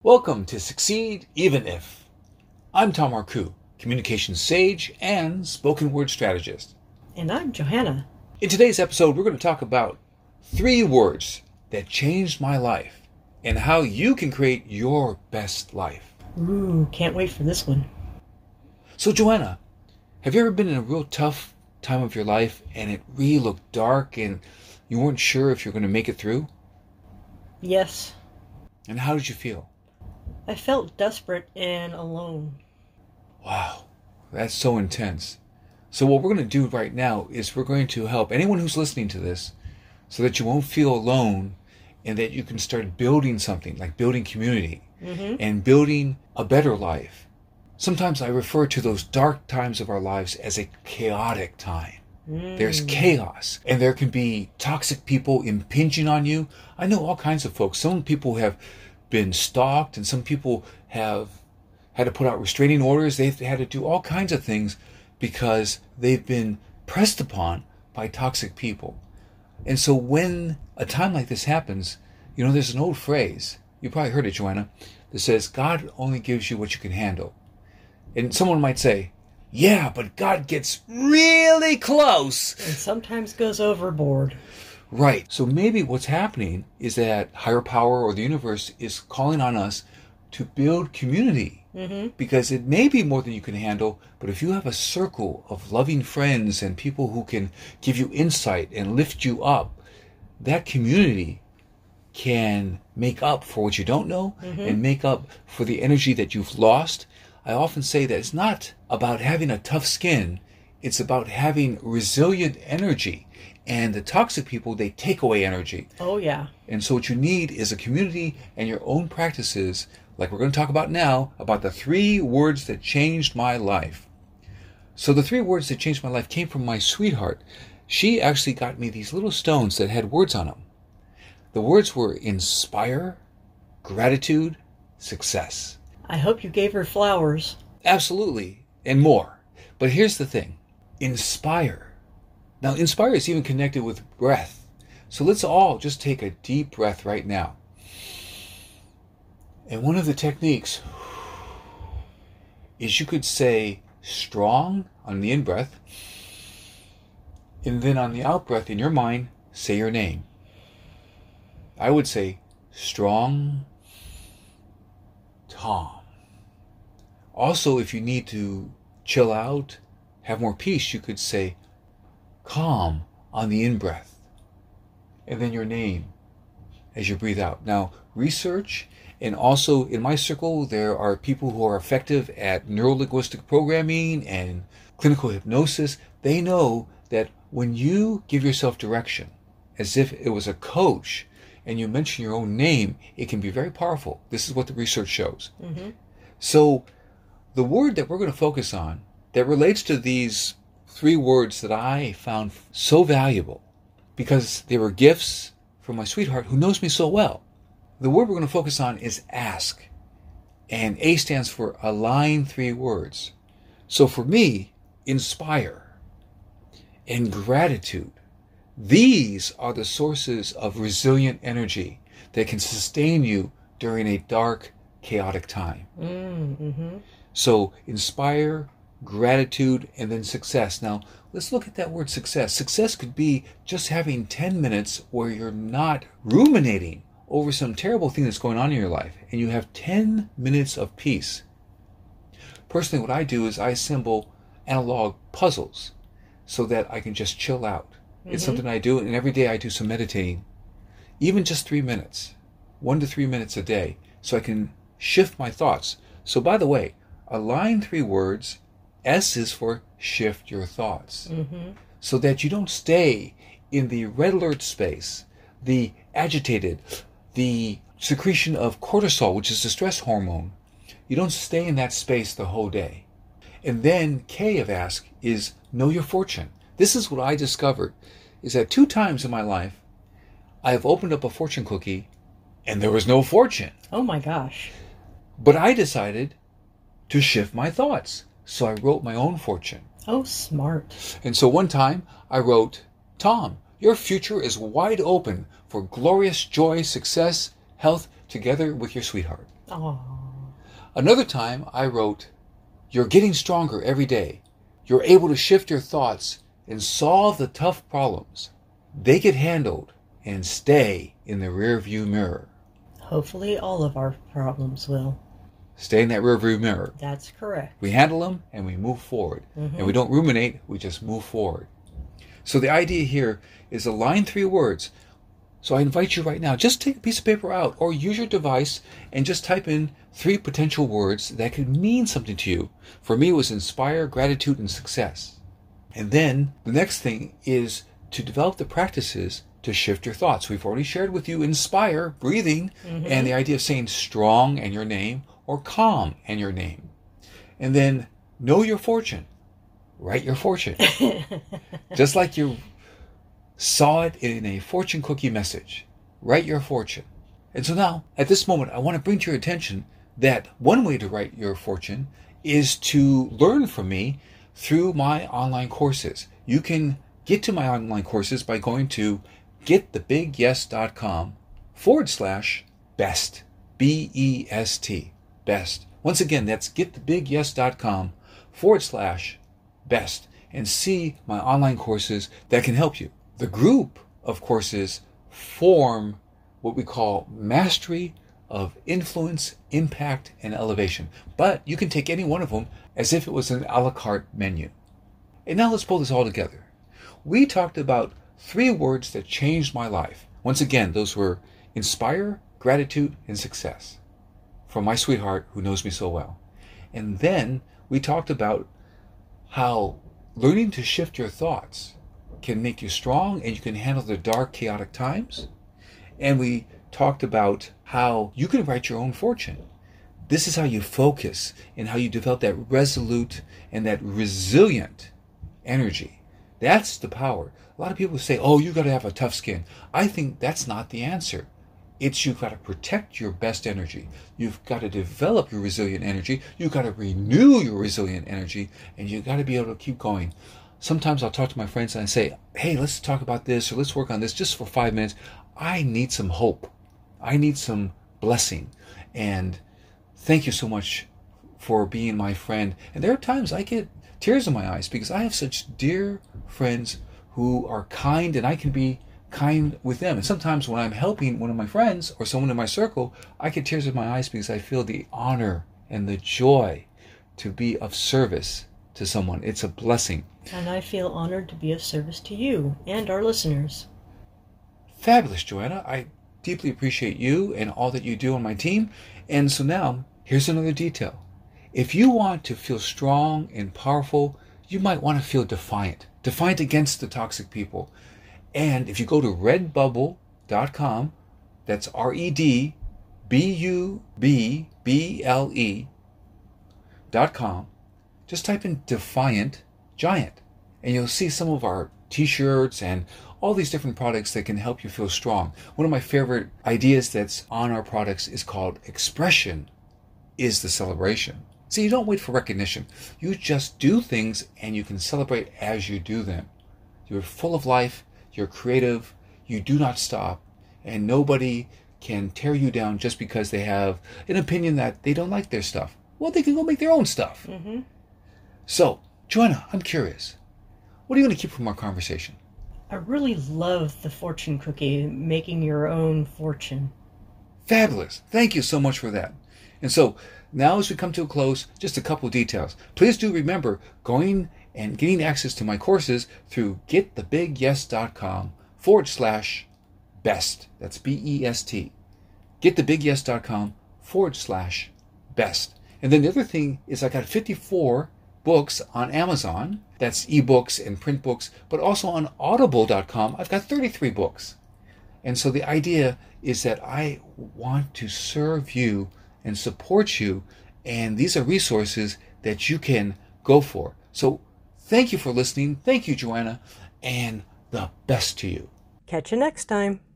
Welcome to Succeed Even If. I'm Tom Arku, communications sage and spoken word strategist. And I'm Johanna. In today's episode, we're going to talk about 3 words that changed my life and how you can create your best life. Ooh, can't wait for this one. So Johanna, have you ever been in a real tough time of your life and it really looked dark and you weren't sure if you're going to make it through? Yes. And how did you feel? I felt desperate and alone. Wow, that's so intense. So what we're going to do right now is we're going to help anyone who's listening to this so that you won't feel alone and that you can start building something, like building community and building a better life. Sometimes I refer to those dark times of our lives as a chaotic time. There's chaos, and there can be toxic people impinging on you. I know all kinds of folks. Some people have been stalked, and some people have had to put out restraining orders. They've had to do all kinds of things because they've been pressed upon by toxic people. And so when a time like this happens, there's an old phrase, you probably heard it, Joanna, that says, God only gives you what you can handle. And someone might say, yeah, but God gets really close. And sometimes goes overboard. Right. So maybe what's happening is that higher power or the universe is calling on us to build community. Because it may be more than you can handle, but if you have a circle of loving friends and people who can give you insight and lift you up, that community can make up for what you don't know and make up for the energy that you've lost. I often say that it's not about having a tough skin, it's about having resilient energy. And the toxic people, they take away energy. Oh, yeah. And so what you need is a community and your own practices, like we're going to talk about now, about the 3 words that changed my life. So the 3 words that changed my life came from my sweetheart. She actually got me these little stones that had words on them. The words were inspire, gratitude, success. I hope you gave her flowers. Absolutely, and more. But here's the thing. Inspire. Now, inspire is even connected with breath. So let's all just take a deep breath right now. And one of the techniques is you could say strong on the in-breath, and then on the out-breath in your mind, say your name. I would say strong Tom. Also, if you need to chill out, have more peace, you could say calm on the in-breath, and then your name as you breathe out. Now, research, and also in my circle, there are people who are effective at neuro-linguistic programming and clinical hypnosis. They know that when you give yourself direction, as if it was a coach, and you mention your own name, it can be very powerful. This is what the research shows. So, the word that we're going to focus on that relates to these 3 words that I found so valuable because they were gifts from my sweetheart who knows me so well. The word we're going to focus on is ask. And A stands for align 3 words. So for me, inspire and gratitude. These are the sources of resilient energy that can sustain you during a dark, chaotic time. So inspire, gratitude, and then success. Now, let's look at that word success. Success could be just having 10 minutes where you're not ruminating over some terrible thing that's going on in your life, and you have 10 minutes of peace. Personally, what I do is I assemble analog puzzles so that I can just chill out. It's something I do, and every day I do some meditating, even just 3 minutes, 1 to 3 minutes a day, so I can shift my thoughts. So by the way, align 3 words. S is for shift your thoughts, so that you don't stay in the red alert space, the agitated, the secretion of cortisol, which is the stress hormone. You don't stay in that space the whole day. And then K of ask is know your fortune. This is what I discovered, is that 2 times in my life, I have opened up a fortune cookie and there was no fortune. Oh my gosh. But I decided to shift my thoughts. So I wrote my own fortune. Oh, smart. And so one time I wrote, Tom, your future is wide open for glorious joy, success, health, together with your sweetheart. Aw. Another time I wrote, "You're getting stronger every day. You're able to shift your thoughts and solve the tough problems. They get handled and stay in the rearview mirror." Hopefully all of our problems will. Stay in that rearview mirror. That's correct. We handle them and we move forward. And we don't ruminate, we just move forward. So the idea here is align 3 words. So I invite you right now, just take a piece of paper out or use your device and just type in 3 potential words that could mean something to you. For me, it was inspire, gratitude, and success. And then the next thing is to develop the practices to shift your thoughts. We've already shared with you inspire, breathing, and the idea of saying strong and your name, or calm and your name. And then know your fortune. Write your fortune. Just like you saw it in a fortune cookie message. Write your fortune. And so now, at this moment, I want to bring to your attention that one way to write your fortune is to learn from me through my online courses. You can get to my online courses by going to getthebigyes.com/best. B-E-S-T. Best. Once again, that's getthebigyes.com/best, and see my online courses that can help you. The group of courses form what we call Mastery of Influence, Impact, and Elevation. But you can take any one of them as if it was an a la carte menu. And now let's pull this all together. We talked about 3 words that changed my life. Once again, those were inspire, gratitude, and success. From my sweetheart who knows me so well. And then we talked about how learning to shift your thoughts can make you strong and you can handle the dark, chaotic times. And we talked about how you can write your own fortune. This is how you focus and how you develop that resolute and that resilient energy. That's the power. A lot of people say, oh, you got to have a tough skin. I think that's not the answer. It's you've got to protect your best energy. You've got to develop your resilient energy. You've got to renew your resilient energy. And you've got to be able to keep going. Sometimes I'll talk to my friends and I say, hey, let's talk about this or let's work on this just for 5 minutes. I need some hope. I need some blessing. And thank you so much for being my friend. And there are times I get tears in my eyes because I have such dear friends who are kind, and I can be kind with them. And sometimes when I'm helping one of my friends or someone in my circle, I get tears in my eyes because I feel the honor and the joy to be of service to someone. It's a blessing. And I feel honored to be of service to you and our listeners. Fabulous, Joanna. I deeply appreciate you and all that you do on my team. And so now, here's another detail. If you want to feel strong and powerful, you might want to feel defiant. Defiant against the toxic people. And if you go to redbubble.com, that's redbubble.com, just type in Defiant Giant, and you'll see some of our t-shirts and all these different products that can help you feel strong. One of my favorite ideas that's on our products is called Expression is the Celebration. So you don't wait for recognition. You just do things and you can celebrate as you do them. You're full of life. You're creative, you do not stop, and nobody can tear you down just because they have an opinion that they don't like their stuff. Well, they can go make their own stuff. So, Joanna, I'm curious. What are you going to keep from our conversation? I really love the fortune cookie, making your own fortune. Fabulous. Thank you so much for that. And so, now as we come to a close, just a couple of details. Please do remember going and getting access to my courses through getthebigyes.com/best. That's B-E-S-T. getthebigyes.com/best. And then the other thing is I got 54 books on Amazon. That's ebooks and print books. But also on audible.com, I've got 33 books. And so the idea is that I want to serve you and support you. And these are resources that you can go for. So thank you for listening. Thank you, Joanna. And the best to you. Catch you next time.